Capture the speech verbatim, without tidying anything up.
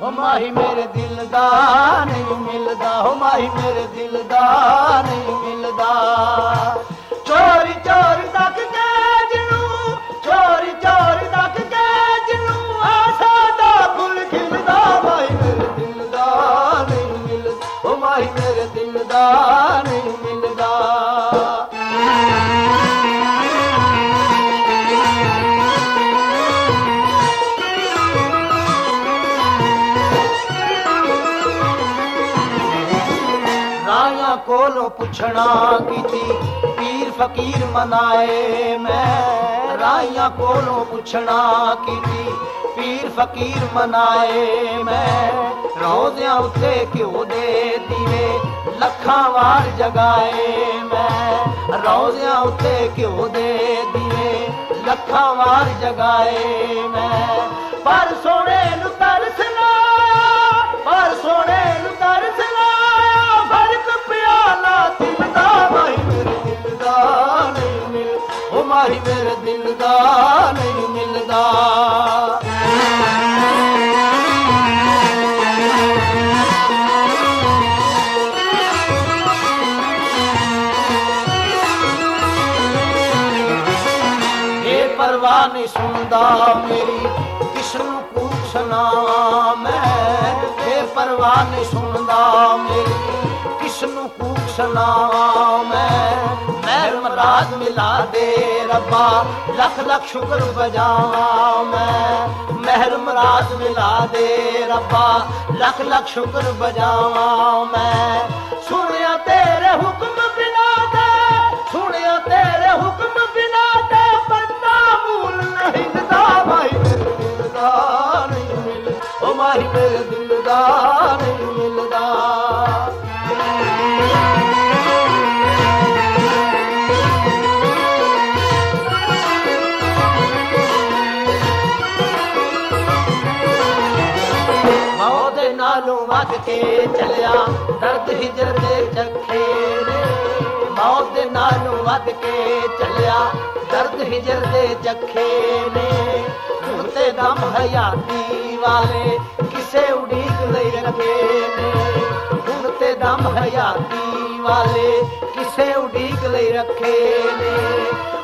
ओ माही मेरे दिल दा नहीं मिलदा, ओ माही मेरे दिल दा नहीं मिलदा। चोरी चोरी तक के जिनू, चोरी चोरी तक के जिनू आशा दा फुल खिलदा, माही मेरे दिल दा नहीं मिलदा, ओ माही मेरे दिल दा नहीं मिलदा। कोलों पुछना कीती पीर फकीर मनाए मैं, राइयां कोलों पुछना कीती पीर फकीर मनाए मैं। रोज़ियां उत्ते घ्यो दे दीवे लखां वार जगाए मैं, रोज़ियां उत्ते घ्यो दे दीवे लखां वार जगाए मैं। पर सोने नू तरस ना, पर सोने नू तरस ना फर्क प्याला दिल दा, माही मेरे दिल दा नहीं मिल, ओ माही मेरे दिल दा नहीं मिलदा। ये परवाह नहीं सुनदा मेरी किसनू कूक सुनावां मैं, ये परवाह नहीं सुनदा मेरी किसनू कूक सुनावां मैं। महर मराद मिला दे रब्बा लख लख शुक्र बजावां मैं, महर मराद मिला दे रब्बा लख लख शुक्र बजावां मैं। सुनिया तेरे हुक्म बिना दे, सुनिया तेरे हुक्म बिना दे बंदा मूल नहीं दा, माही मेरे दिल दा नहीं मिल, ओ माही मेरे दिल दा नहीं मिलदा। नालों वध के चलिया दर्द हिजर दे चखे ने, मौत दे नालों वध के चलिया दर्द हिजर दे चखे ने। ढूंढते दम हयाती वाले किसे उड़ीक लई रखे ने, ढूंढते दम हयाती वाले किसे उड़ीक लई रखे ने।